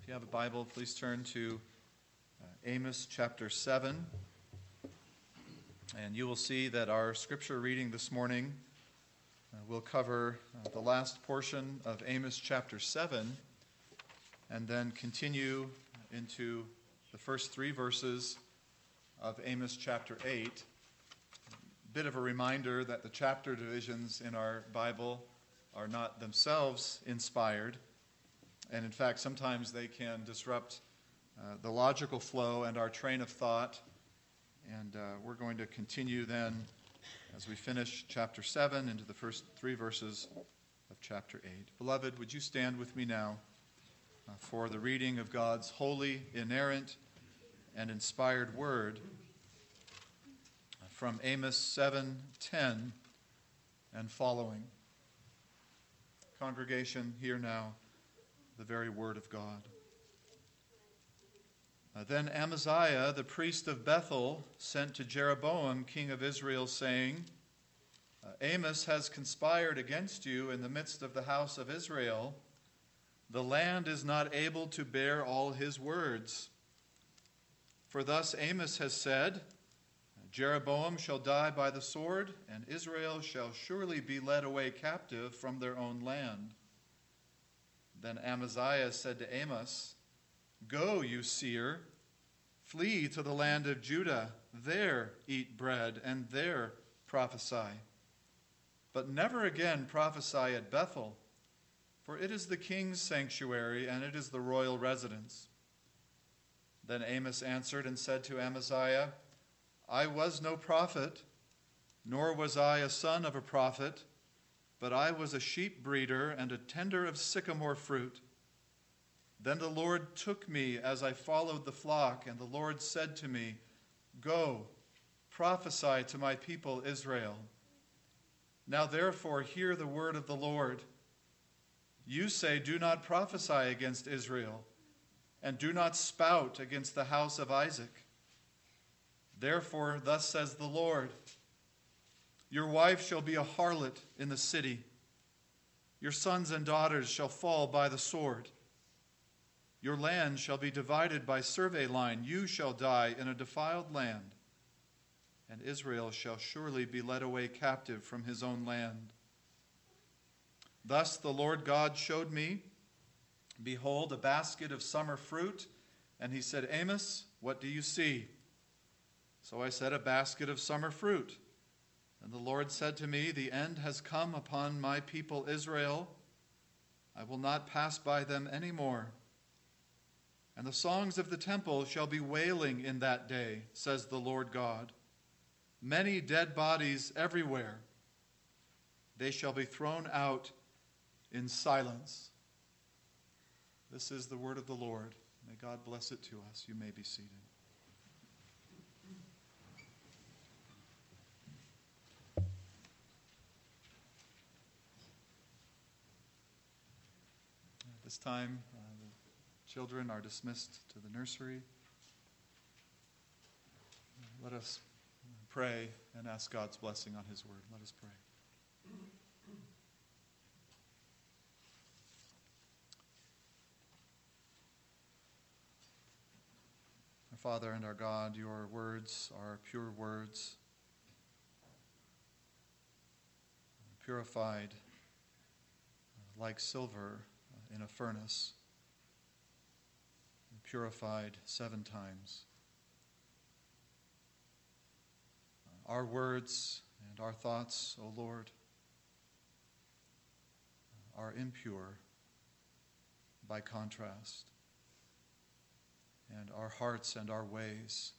you have a Bible, please turn to Amos chapter 7. And you will see that our scripture reading this morning will cover the last portion of Amos chapter 7 and then continue into the first three verses of Amos chapter 8. A bit of a reminder that the chapter divisions in our Bible are not themselves inspired. And in fact, sometimes they can disrupt the logical flow and our train of thought. And we're going to continue then as we finish chapter 7 into the first three verses of chapter 8. Beloved, would you stand with me now for the reading of God's holy, inerrant, and inspired word from Amos 7:10 and following. Congregation, hear now the very word of God. Then Amaziah, the priest of Bethel, sent to Jeroboam, king of Israel, saying, Amos has conspired against you in the midst of the house of Israel. The land is not able to bear all his words. For thus Amos has said, Jeroboam shall die by the sword, and Israel shall surely be led away captive from their own land. Then Amaziah said to Amos, Go, you seer, flee to the land of Judah, there eat bread, and there prophesy. But never again prophesy at Bethel, for it is the king's sanctuary, and it is the royal residence. Then Amos answered and said to Amaziah, I was no prophet, nor was I a son of a prophet, but I was a sheep breeder and a tender of sycamore fruit. Then the Lord took me as I followed the flock, and the Lord said to me, Go, prophesy to my people Israel. Now therefore hear the word of the Lord. You say, Do not prophesy against Israel, and do not spout against the house of Isaac. Therefore thus says the Lord, Your wife shall be a harlot in the city. Your sons and daughters shall fall by the sword. Your land shall be divided by survey line. You shall die in a defiled land, and Israel shall surely be led away captive from his own land. Thus the Lord God showed me, behold, a basket of summer fruit, and he said, Amos, what do you see? So I said, A basket of summer fruit. And the Lord said to me, The end has come upon my people Israel. I will not pass by them any more. And the songs of the temple shall be wailing in that day, says the Lord God. Many dead bodies everywhere. They shall be thrown out in silence. This is the word of the Lord. May God bless it to us. You may be seated. This time, the children are dismissed to the nursery. Let us pray and ask God's blessing on his word. Let us pray. Our Father and our God, your words are pure words, purified like silver in a furnace, purified 7 times. Our words and our thoughts, O Lord, are impure by contrast, and our hearts and our ways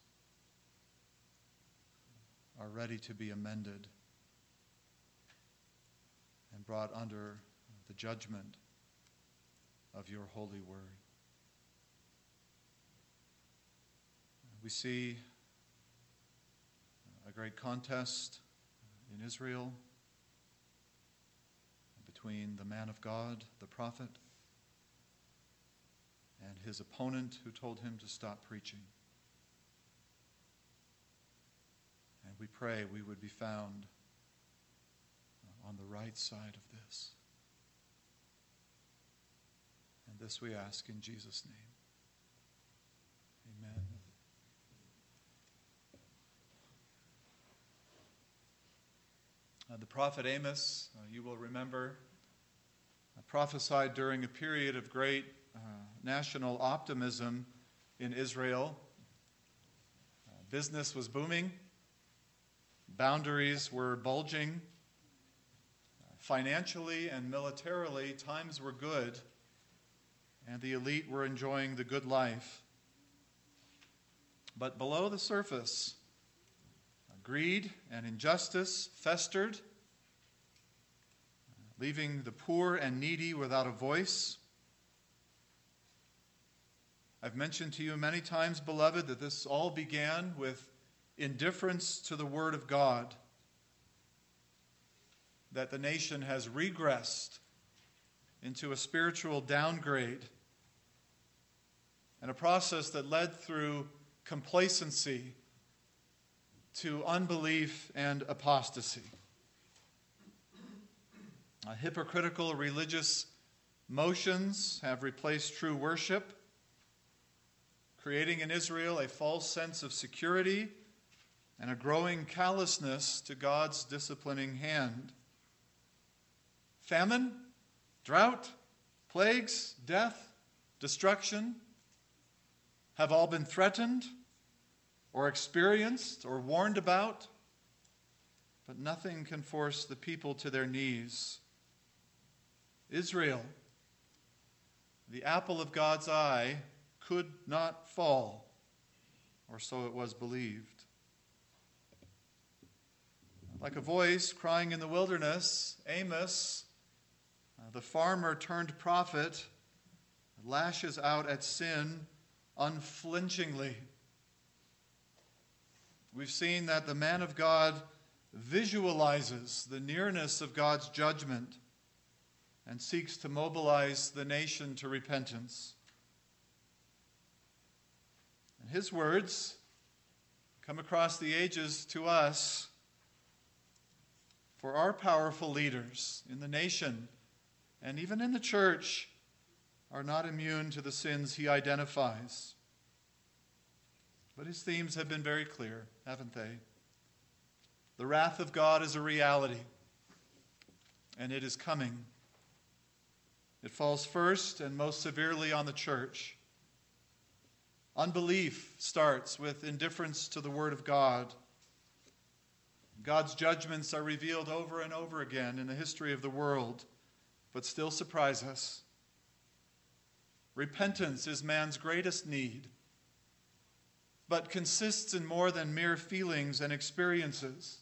are ready to be amended and brought under the judgment of your holy word. We see a great contest in Israel between the man of God, the prophet, and his opponent who told him to stop preaching. And we pray we would be found on the right side of this. And this we ask in Jesus' name. The prophet Amos, you will remember, prophesied during a period of great national optimism in Israel. Business was booming. Boundaries were bulging. Financially and militarily, times were good, and the elite were enjoying the good life. But below the surface, greed and injustice festered, leaving the poor and needy without a voice. I've mentioned to you many times, beloved, that this all began with indifference to the Word of God, that the nation has regressed into a spiritual downgrade, and a process that led through complacency to unbelief and apostasy. Hypocritical religious motions have replaced true worship, creating in Israel a false sense of security and a growing callousness to God's disciplining hand. Famine, drought, plagues, death, destruction have all been threatened or experienced or warned about, but nothing can force the people to their knees. Israel, the apple of God's eye, could not fall, or so it was believed. Like a voice crying in the wilderness, Amos, the farmer turned prophet, lashes out at sin unflinchingly. We've seen that the man of God visualizes the nearness of God's judgment and seeks to mobilize the nation to repentance. And his words come across the ages to us for our powerful leaders in the nation and even in the church are not immune to the sins he identifies. But his themes have been very clear, haven't they? The wrath of God is a reality, and it is coming. It falls first and most severely on the church. Unbelief starts with indifference to the Word of God. God's judgments are revealed over and over again in the history of the world, but still surprise us. Repentance is man's greatest need, but consists in more than mere feelings and experiences.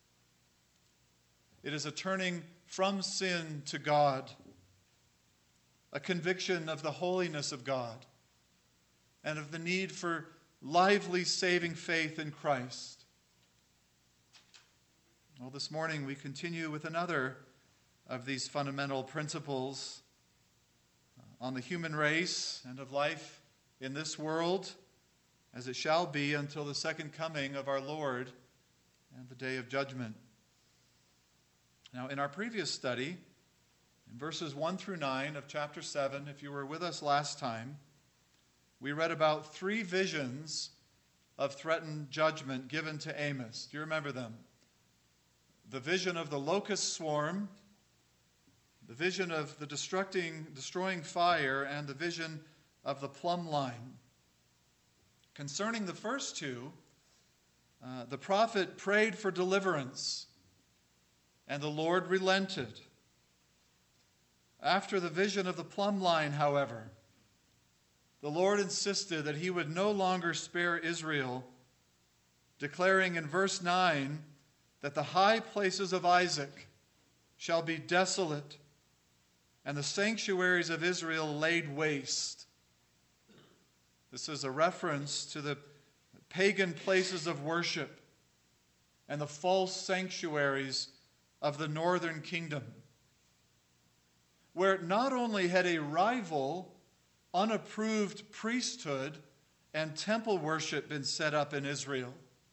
It is a turning from sin to God, a conviction of the holiness of God, and of the need for lively saving faith in Christ. Well, this morning we continue with another of these fundamental principles on the human race and of life in this world, as it shall be until the second coming of our Lord and the day of judgment. Now, in our previous study, in verses 1 through 9 of chapter 7, if you were with us last time, we read about 3 visions of threatened judgment given to Amos. Do you remember them? The vision of the locust swarm, the vision of the destroying fire, and the vision of the plumb line. Concerning the first 2, the prophet prayed for deliverance, and the Lord relented. After the vision of the plumb line, however, the Lord insisted that he would no longer spare Israel, declaring in verse 9 that the high places of Isaac shall be desolate, and the sanctuaries of Israel laid waste. This is a reference to the pagan places of worship and the false sanctuaries of the northern kingdom, where not only had a rival, unapproved priesthood and temple worship been set up in Israel,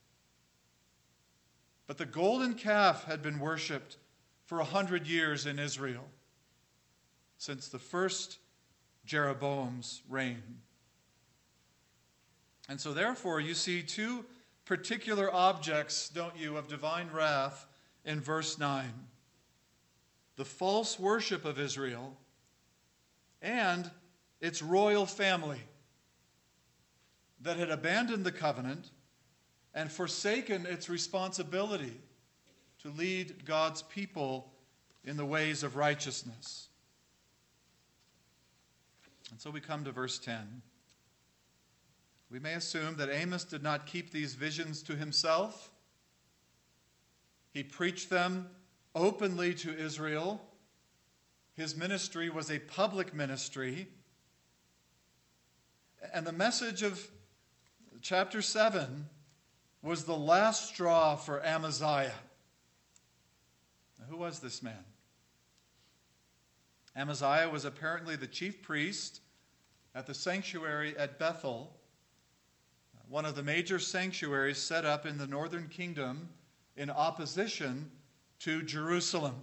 but the golden calf had been worshipped for 100 years in Israel, since the first Jeroboam's reign. And so therefore you see 2 particular objects, don't you, of divine wrath in verse 9. The false worship of Israel and its royal family that had abandoned the covenant and forsaken its responsibility to lead God's people in the ways of righteousness. And so we come to verse 10. We may assume that Amos did not keep these visions to himself. He preached them openly to Israel. His ministry was a public ministry. And the message of chapter 7 was the last straw for Amaziah. Now, who was this man? Amaziah was apparently the chief priest at the sanctuary at Bethel, one of the major sanctuaries set up in the northern kingdom in opposition to Jerusalem.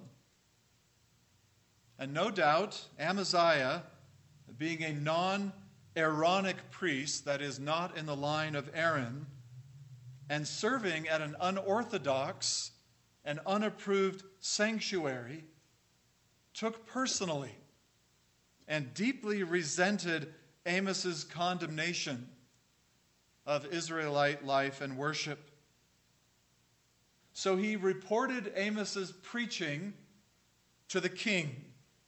And no doubt, Amaziah, being a non-Aaronic priest, that is, not in the line of Aaron, and serving at an unorthodox and unapproved sanctuary, took personally and deeply resented Amos's condemnation of Israelite life and worship. So he reported Amos's preaching to the king,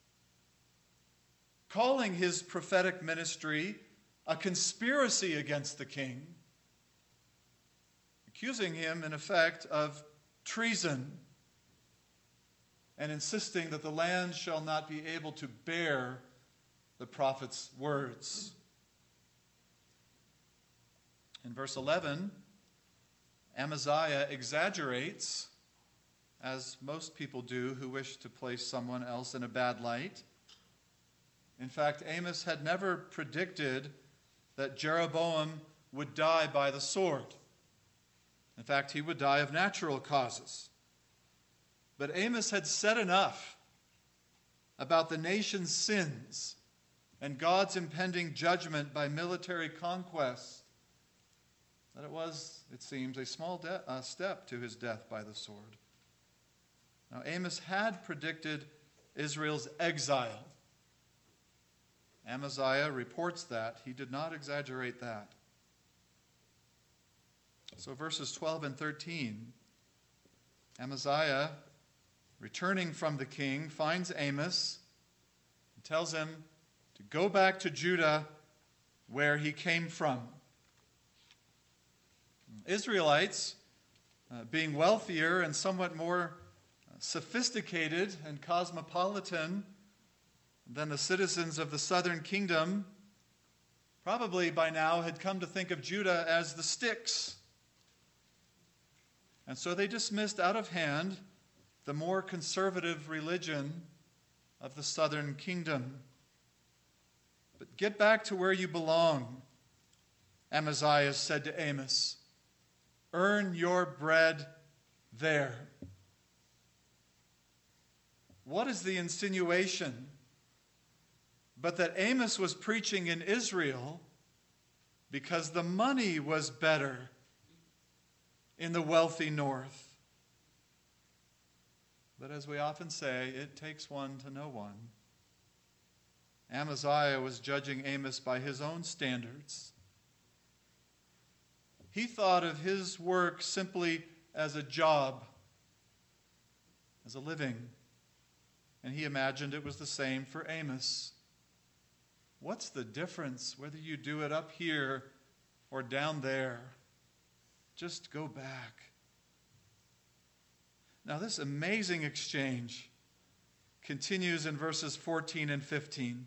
calling his prophetic ministry a conspiracy against the king, accusing him, in effect, of treason, and insisting that the land shall not be able to bear the prophet's words. In verse 11, Amaziah exaggerates, as most people do who wish to place someone else in a bad light. In fact, Amos had never predicted that Jeroboam would die by the sword. In fact, he would die of natural causes. But Amos had said enough about the nation's sins and God's impending judgment by military conquest that it was, it seems, a small step to his death by the sword. Now, Amos had predicted Israel's exile. Amaziah reports that. He did not exaggerate that. So verses 12 and 13, Amaziah, returning from the king, finds Amos and tells him to go back to Judah where he came from. Israelites, being wealthier and somewhat more sophisticated and cosmopolitan than the citizens of the southern kingdom, probably by now had come to think of Judah as the sticks. And so they dismissed out of hand the more conservative religion of the southern kingdom. But get back to where you belong, Amaziah said to Amos. Earn your bread there. What is the insinuation? But that Amos was preaching in Israel because the money was better in the wealthy north. But as we often say, it takes one to know one. Amaziah was judging Amos by his own standards. He thought of his work simply as a job, as a living. And he imagined it was the same for Amos. What's the difference whether you do it up here or down there? Just go back. Now, this amazing exchange continues in verses 14 and 15.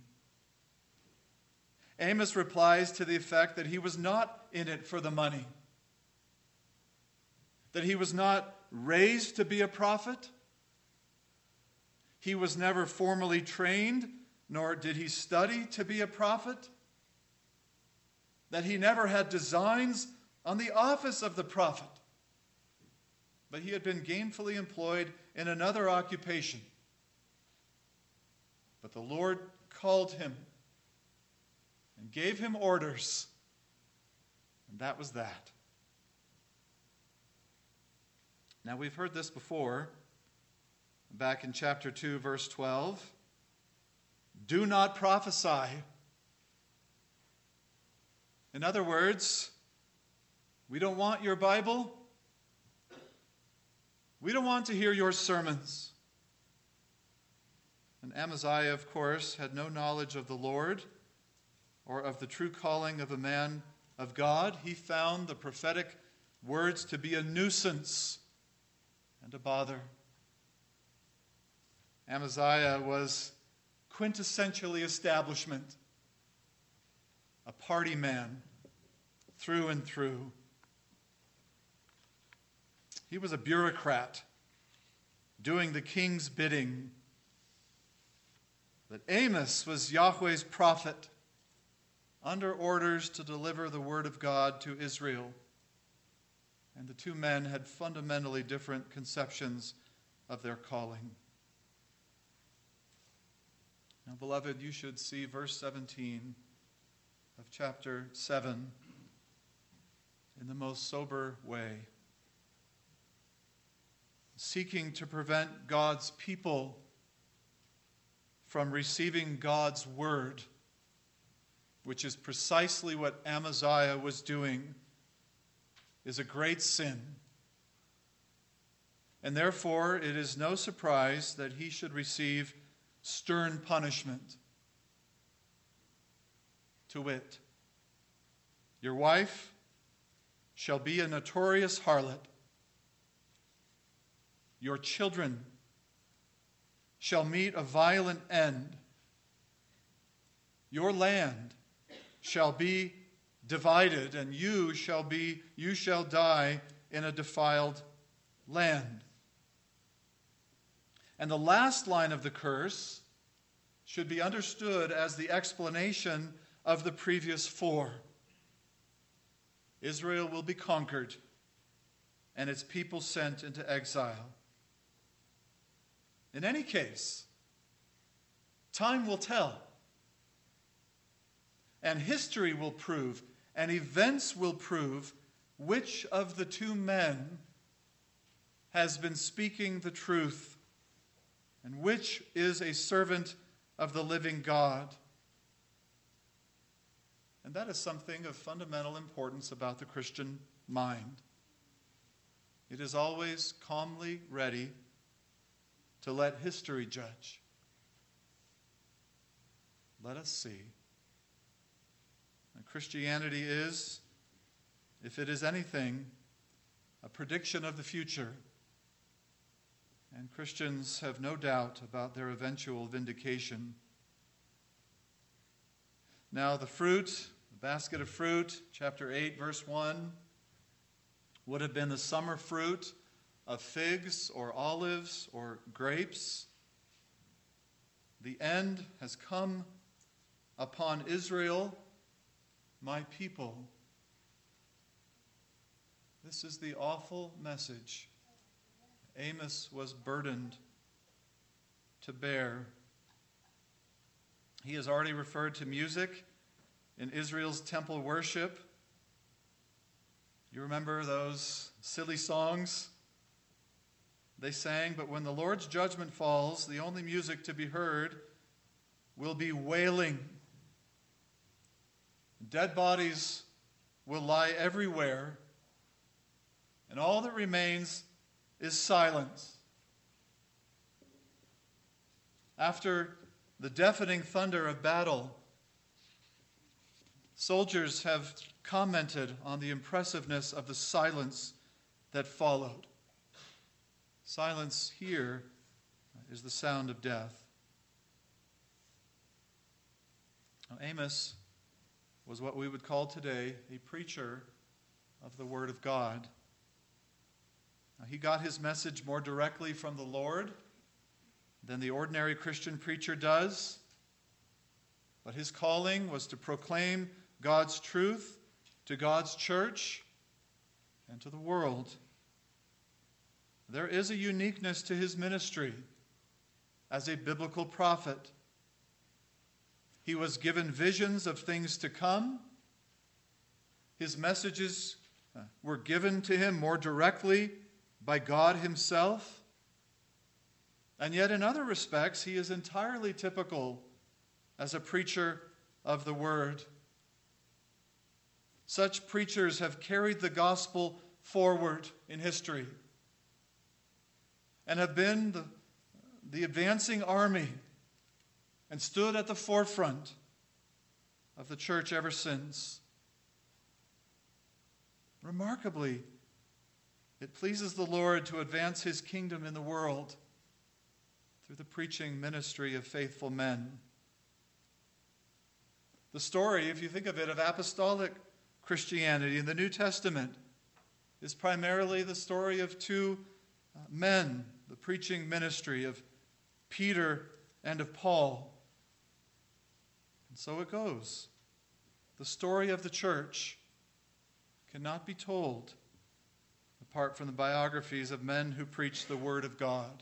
Amos replies to the effect that he was not in it for the money, that he was not raised to be a prophet, he was never formally trained, nor did he study to be a prophet, that he never had designs on the office of the prophet, but he had been gainfully employed in another occupation. But the Lord called him and gave him orders, and that was that. Now, we've heard this before, back in chapter 2, verse 12. Do not prophesy. In other words, we don't want your Bible. We don't want to hear your sermons. And Amaziah, of course, had no knowledge of the Lord or of the true calling of a man of God. He found the prophetic words to be a nuisance and a bother. Amaziah was quintessentially establishment, a party man through and through. He was a bureaucrat doing the king's bidding. But Amos was Yahweh's prophet, under orders to deliver the word of God to Israel. And the two men had fundamentally different conceptions of their calling. Now, beloved, you should see verse 17 of chapter 7 in the most sober way. Seeking to prevent God's people from receiving God's word, which is precisely what Amaziah was doing, is a great sin. And therefore, it is no surprise that he should receive stern punishment. To wit, your wife shall be a notorious harlot. Your children shall meet a violent end. Your land shall be divided, and you shall die in a defiled land. And the last line of the curse should be understood as the explanation of the previous four. Israel will be conquered, and its people sent into exile. In any case, time will tell, and history will prove, and events will prove which of the two men has been speaking the truth and which is a servant of the living God. And that is something of fundamental importance about the Christian mind. It is always calmly ready to let history judge. Let us see. And Christianity is, if it is anything, a prediction of the future. And Christians have no doubt about their eventual vindication. Now the fruit, the basket of fruit, chapter 8, verse 1, would have been the summer fruit of figs or olives or grapes. The end has come upon Israel, my people. This is the awful message Amos was burdened to bear. He has already referred to music in Israel's temple worship. You remember those silly songs they sang? But when the Lord's judgment falls, the only music to be heard will be wailing. Dead bodies will lie everywhere, and all that remains is silence. After the deafening thunder of battle, soldiers have commented on the impressiveness of the silence that followed. Silence here is the sound of death. Now, Amos was what we would call today a preacher of the Word of God. Now, he got his message more directly from the Lord than the ordinary Christian preacher does. But his calling was to proclaim God's truth to God's church and to the world. There is a uniqueness to his ministry as a biblical prophet. He was given visions of things to come. His messages were given to him more directly by God himself. And yet in other respects, he is entirely typical as a preacher of the word. Such preachers have carried the gospel forward in history and have been the advancing army and stood at the forefront of the church ever since. Remarkably, it pleases the Lord to advance his kingdom in the world through the preaching ministry of faithful men. The story, if you think of it, of apostolic Christianity in the New Testament is primarily the story of two men, the preaching ministry of Peter and of Paul. And so it goes. The story of the church cannot be told apart from the biographies of men who preach the word of God.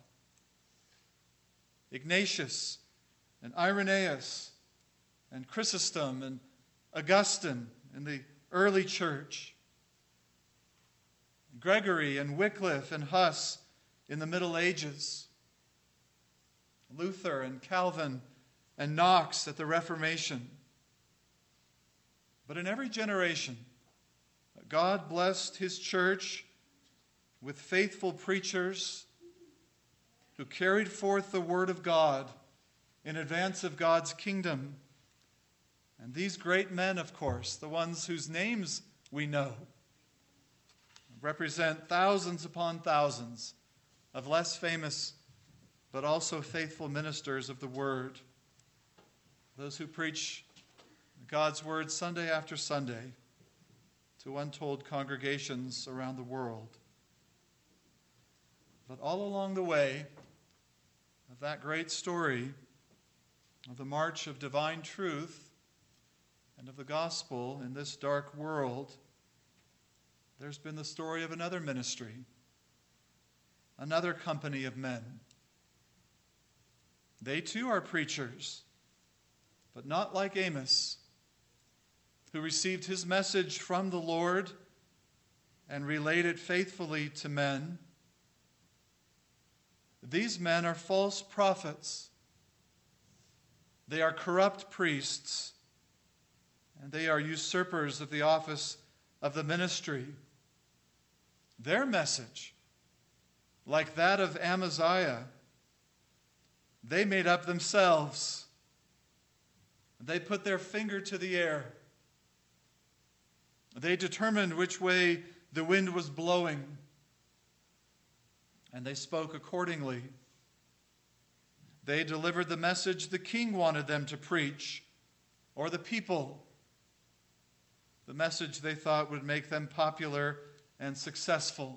Ignatius and Irenaeus and Chrysostom and Augustine in the early church, Gregory and Wycliffe and Huss in the Middle Ages, Luther and Calvin and Knox at the Reformation. But in every generation, God blessed his church with faithful preachers who carried forth the word of God in advance of God's kingdom. And these great men, of course, the ones whose names we know, represent thousands upon thousands of less famous but also faithful ministers of the word. Those who preach God's word Sunday after Sunday to untold congregations around the world. But all along the way of that great story of the march of divine truth and of the gospel in this dark world, there's been the story of another ministry, another company of men. They too are preachers, but not like Amos, who received his message from the Lord and relayed it faithfully to men. These men are false prophets. They are corrupt priests, and they are usurpers of the office of the ministry. Their message, like that of Amaziah, they made up themselves. They put their finger to the air. They determined which way the wind was blowing, and they spoke accordingly. They delivered the message the king wanted them to preach, or the people, the message they thought would make them popular and successful.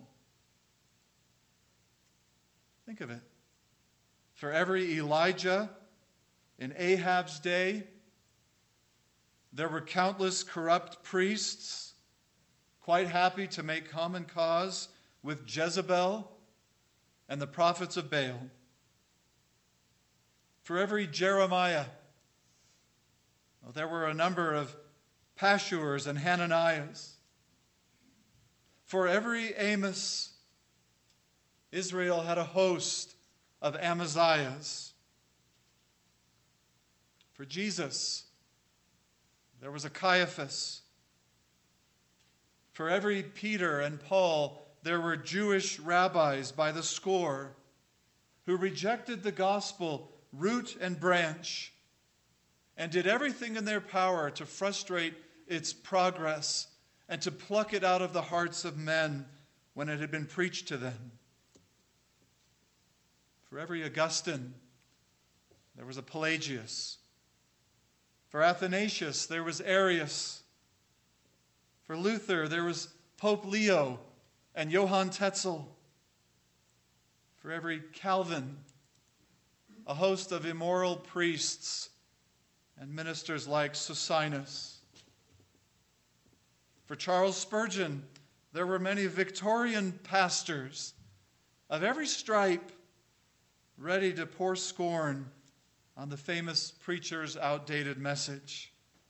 Think of it. For every Elijah in Ahab's day, there were countless corrupt priests quite happy to make common cause with Jezebel and the prophets of Baal. For every Jeremiah, there were a number of Pashurs and Hananiahs. For every Amos, Israel had a host of Amaziahs. For Jesus, there was a Caiaphas. For every Peter and Paul, there were Jewish rabbis by the score who rejected the gospel root and branch and did everything in their power to frustrate its progress and to pluck it out of the hearts of men when it had been preached to them. For every Augustine, there was a Pelagius. For Athanasius, there was Arius. For Luther, there was Pope Leo and Johann Tetzel. For every Calvin, a host of immoral priests and ministers like Socinus. For Charles Spurgeon, there were many Victorian pastors of every stripe ready to pour scorn on the famous preacher's outdated message.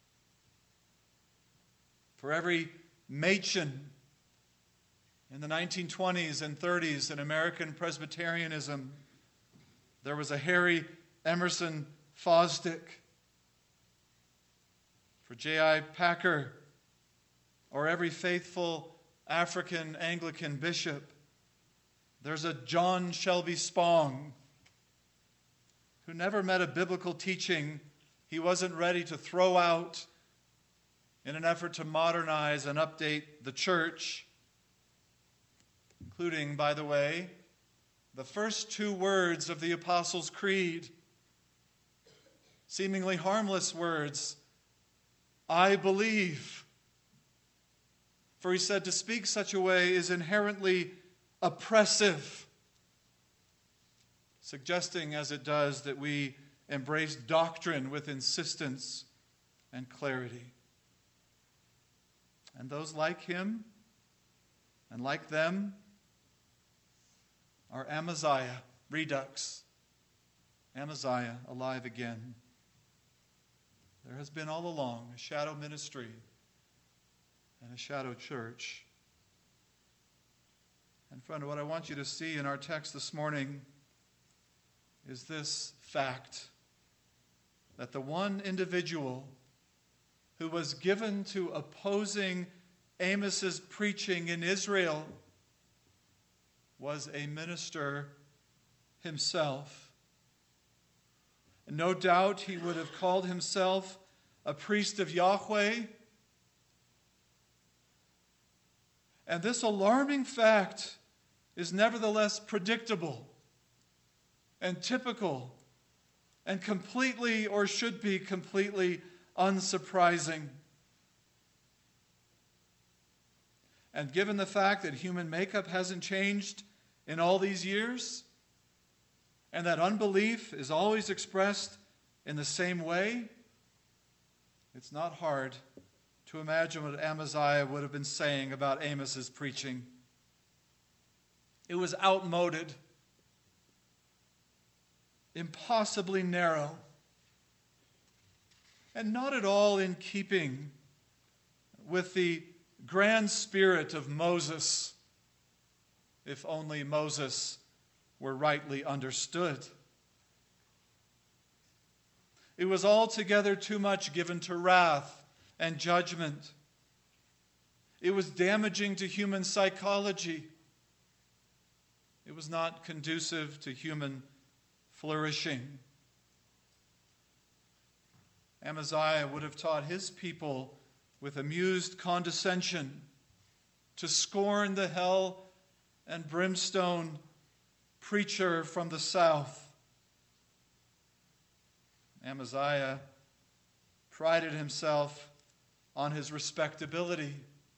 For every Machen in the 1920s and 30s in American Presbyterianism, there was a Harry Emerson Fosdick, for J.I. Packer, or every faithful African Anglican bishop, there's a John Shelby Spong, who never met a biblical teaching he wasn't ready to throw out in an effort to modernize and update the church, including, by the way, the first two words of the Apostles' Creed, seemingly harmless words, I believe. For he said to speak such a way is inherently oppressive, suggesting as it does that we embrace doctrine with insistence and clarity. And those like him and like them are Amaziah, redux. Amaziah, alive again. There has been all along a shadow ministry and a shadow church. And friend, what I want you to see in our text this morning is this fact, that the one individual who was given to opposing Amos's preaching in Israel was a minister himself. And no doubt he would have called himself a priest of Yahweh. And this alarming fact is nevertheless predictable and typical and completely, or should be completely, unsurprising. And given the fact that human makeup hasn't changed in all these years, and that unbelief is always expressed in the same way, it's not hard to imagine what Amaziah would have been saying about Amos's preaching. It was outmoded, impossibly narrow, and not at all in keeping with the grand spirit of Moses, if only Moses were rightly understood. It was altogether too much given to wrath and judgment. It was damaging to human psychology. It was not conducive to human flourishing. Amaziah would have taught his people with amused condescension to scorn the hell and brimstone preacher from the south. Amaziah prided himself on his respectability.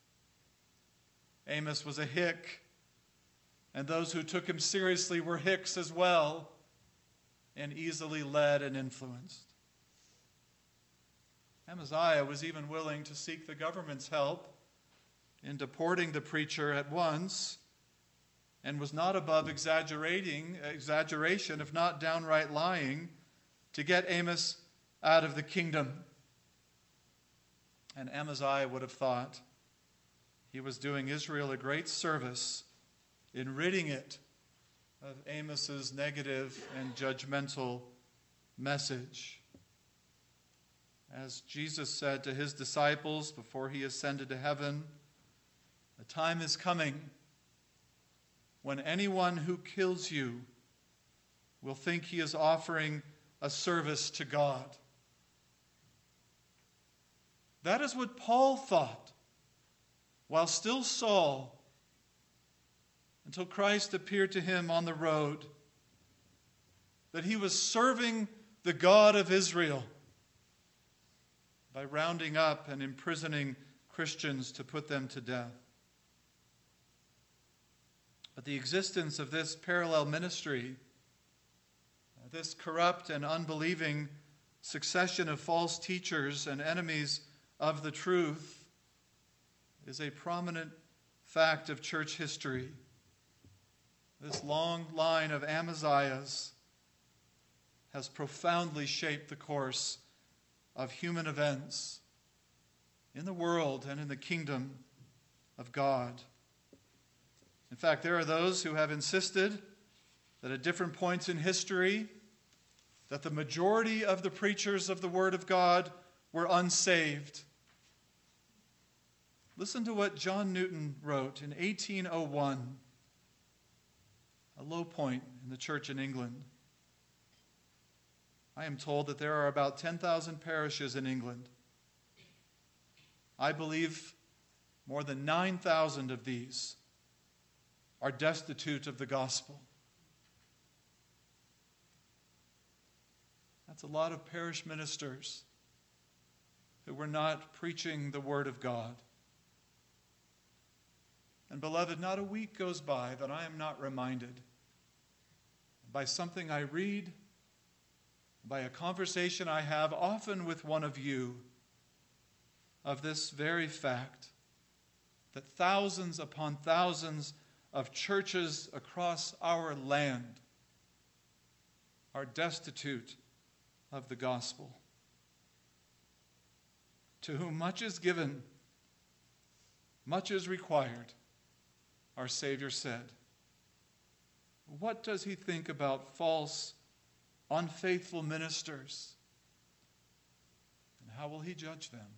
Amos was a hick, and those who took him seriously were hicks as well, and easily led and influenced. Amaziah was even willing to seek the government's help in deporting the preacher at once, and was not above exaggeration, if not downright lying, to get Amos out of the kingdom. And Amaziah would have thought he was doing Israel a great service in ridding it of Amos's negative and judgmental message. As Jesus said to his disciples before he ascended to heaven, the time is coming when anyone who kills you will think he is offering a service to God. That is what Paul thought while still Saul, until Christ appeared to him on the road, that he was serving the God of Israel by rounding up and imprisoning Christians to put them to death. But the existence of this parallel ministry, this corrupt and unbelieving succession of false teachers and enemies of the truth, is a prominent fact of church history. This long line of Amaziahs has profoundly shaped the course of human events in the world and in the kingdom of God. In fact, there are those who have insisted that at different points in history, that the majority of the preachers of the Word of God were unsaved. Listen to what John Newton wrote in 1801, a low point in the church in England. I am told that there are about 10,000 parishes in England. I believe more than 9,000 of these are destitute of the gospel. That's a lot of parish ministers who were not preaching the Word of God. And beloved, not a week goes by that I am not reminded by something I read, by a conversation I have often with one of you, of this very fact that thousands upon thousands of churches across our land are destitute of the gospel. To whom much is given, much is required, our Savior said. What does he think about false, unfaithful ministers? And how will he judge them?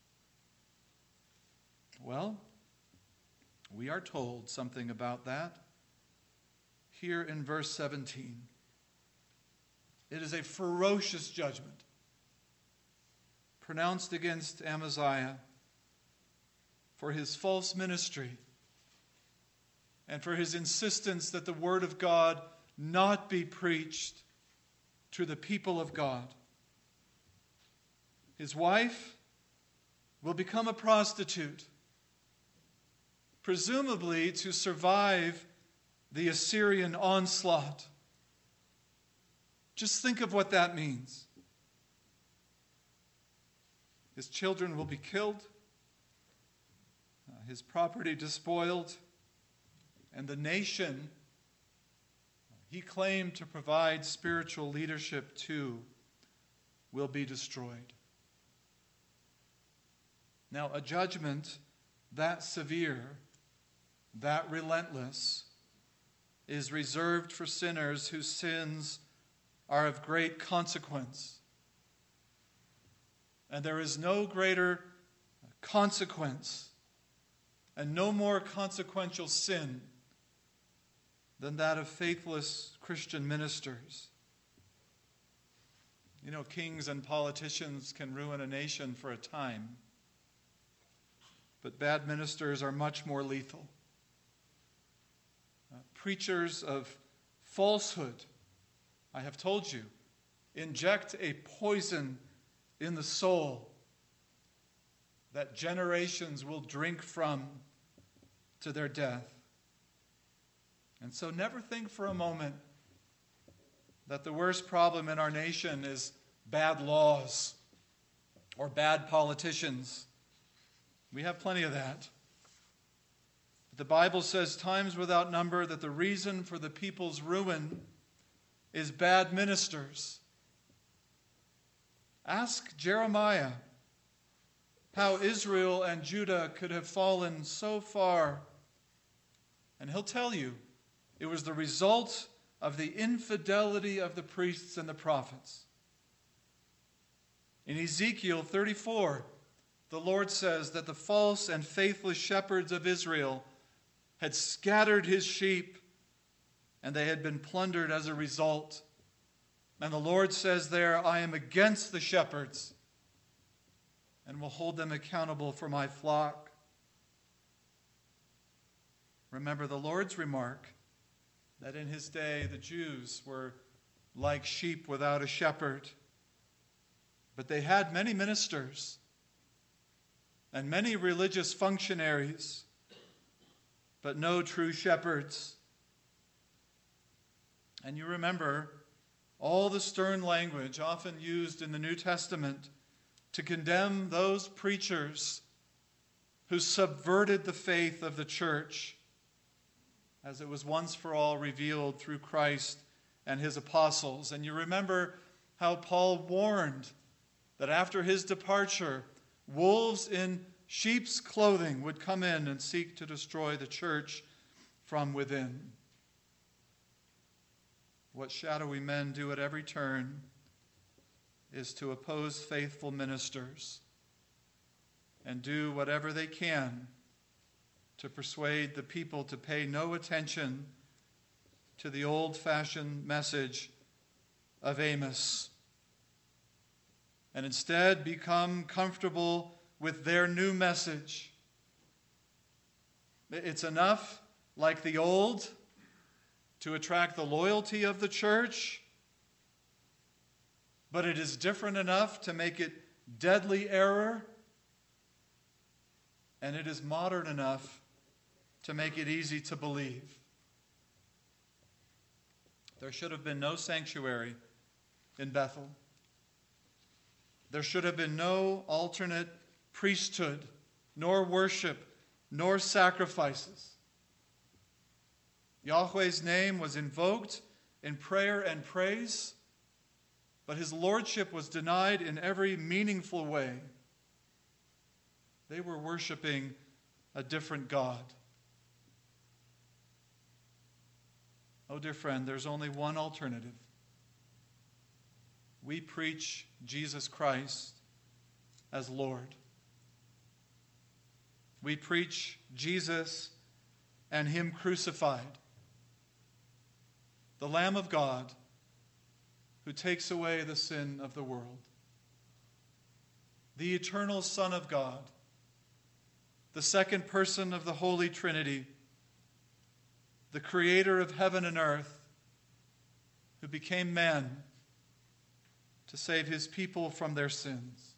Well, we are told something about that here in verse 17. It is a ferocious judgment pronounced against Amaziah for his false ministry and for his insistence that the Word of God not be preached to the people of God. His wife will become a prostitute, presumably to survive the Assyrian onslaught. Just think of what that means. His children will be killed, his property despoiled, and the nation he claimed to provide spiritual leadership to will be destroyed. Now, a judgment that severe, that relentless, is reserved for sinners whose sins are of great consequence. And there is no greater consequence and no more consequential sin than that of faithless Christian ministers. You know, kings and politicians can ruin a nation for a time, but bad ministers are much more lethal. Preachers of falsehood, I have told you, inject a poison in the soul that generations will drink from to their death. And so never think for a moment that the worst problem in our nation is bad laws or bad politicians. We have plenty of that. The Bible says times without number that the reason for the people's ruin is bad ministers. Ask Jeremiah how Israel and Judah could have fallen so far, and he'll tell you it was the result of the infidelity of the priests and the prophets. In Ezekiel 34, the Lord says that the false and faithless shepherds of Israel had scattered his sheep, and they had been plundered as a result. And the Lord says there, I am against the shepherds and will hold them accountable for my flock. Remember the Lord's remark that in his day the Jews were like sheep without a shepherd. But they had many ministers and many religious functionaries, but no true shepherds. And you remember all the stern language often used in the New Testament to condemn those preachers who subverted the faith of the church as it was once for all revealed through Christ and his apostles. And you remember how Paul warned that after his departure, wolves in sheep's clothing would come in and seek to destroy the church from within. What shadowy men do at every turn is to oppose faithful ministers and do whatever they can to persuade the people to pay no attention to the old-fashioned message of Amos, and instead become comfortable with their new message. It's enough, like the old, to attract the loyalty of the church, but it is different enough to make it deadly error, and it is modern enough to make it easy to believe. There should have been no sanctuary in Bethel. There should have been no alternate priesthood, nor worship, nor sacrifices. Yahweh's name was invoked in prayer and praise, but his lordship was denied in every meaningful way. They were worshiping a different God. Oh, dear friend, there's only one alternative. We preach Jesus Christ as Lord. We preach Jesus and him crucified, the Lamb of God who takes away the sin of the world, the eternal Son of God, the second person of the Holy Trinity, the creator of heaven and earth, who became man to save his people from their sins.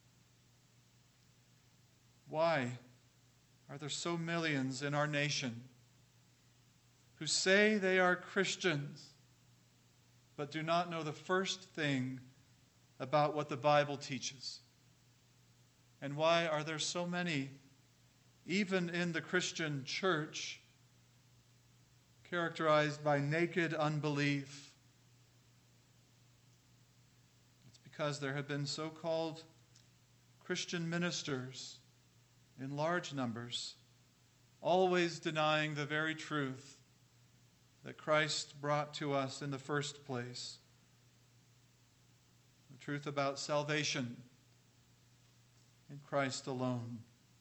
Why are there so millions in our nation who say they are Christians but do not know the first thing about what the Bible teaches? And why are there so many, even in the Christian church, characterized by naked unbelief? It's because there have been so-called Christian ministers in large numbers, always denying the very truth that Christ brought to us in the first place. The truth about salvation in Christ alone.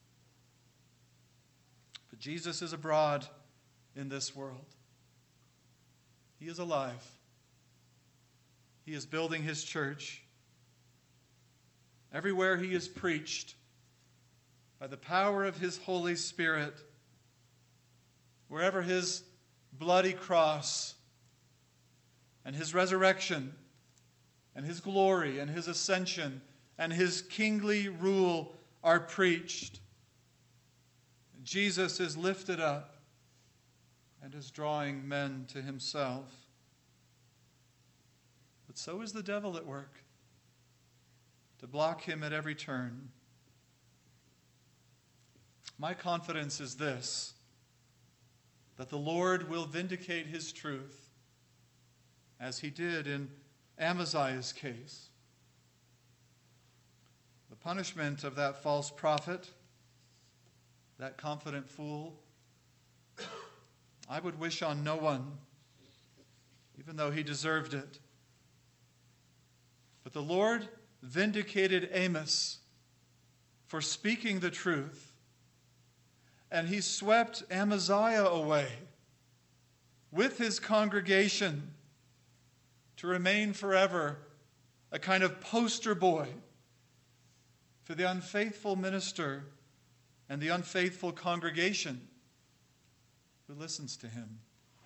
But Jesus is abroad in this world. He is alive. He is building his church. Everywhere he is preached, by the power of his Holy Spirit, wherever his bloody cross and his resurrection and his glory and his ascension and his kingly rule are preached, Jesus is lifted up and is drawing men to himself. But so is the devil at work to block him at every turn. My confidence is this, that the Lord will vindicate his truth, as he did in Amaziah's case. The punishment of that false prophet, that confident fool, I would wish on no one, even though he deserved it. But the Lord vindicated Amos for speaking the truth, and he swept Amaziah away with his congregation to remain forever a kind of poster boy for the unfaithful minister and the unfaithful congregation who listens to him.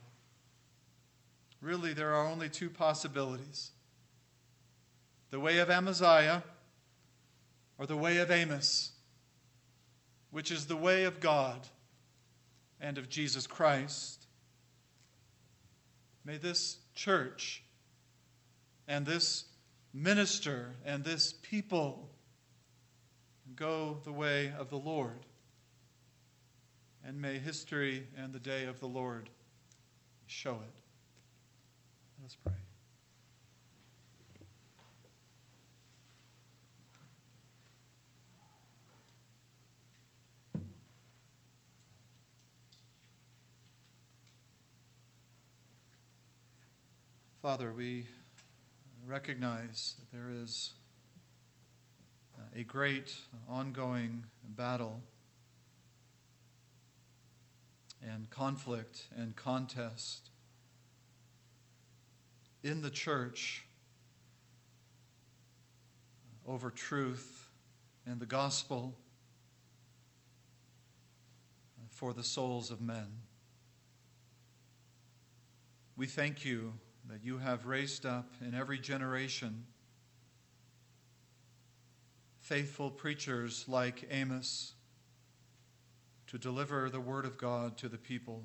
Really, there are only two possibilities: the way of Amaziah or the way of Amos, which is the way of God and of Jesus Christ. May this church and this minister and this people go the way of the Lord. And may history and the day of the Lord show it. Let's pray. Father, we recognize that there is a great ongoing battle and conflict and contest in the church over truth and the gospel for the souls of men. We thank you that you have raised up in every generation faithful preachers like Amos to deliver the word of God to the people.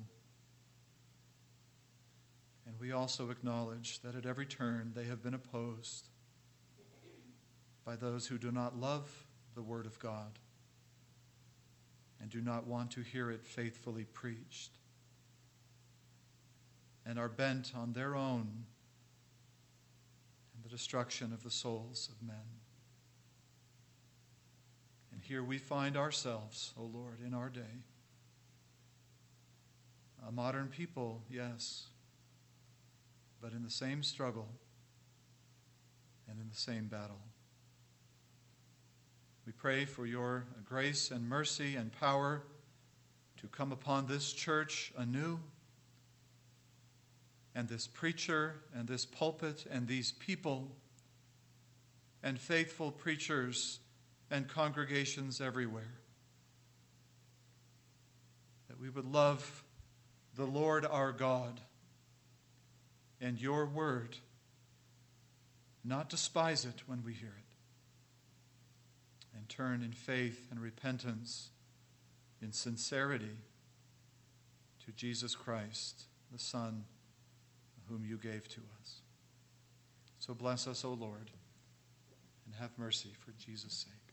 And we also acknowledge that at every turn they have been opposed by those who do not love the word of God and do not want to hear it faithfully preached, and are bent on their own and the destruction of the souls of men. And here we find ourselves, O Lord, in our day. A modern people, yes, but in the same struggle and in the same battle. We pray for your grace and mercy and power to come upon this church anew, and this preacher and this pulpit and these people and faithful preachers and congregations everywhere. That we would love the Lord our God and your word, not despise it when we hear it, and turn in faith and repentance, in sincerity, to Jesus Christ, the Son, whom you gave to us. So bless us, O Lord, and have mercy for Jesus' sake.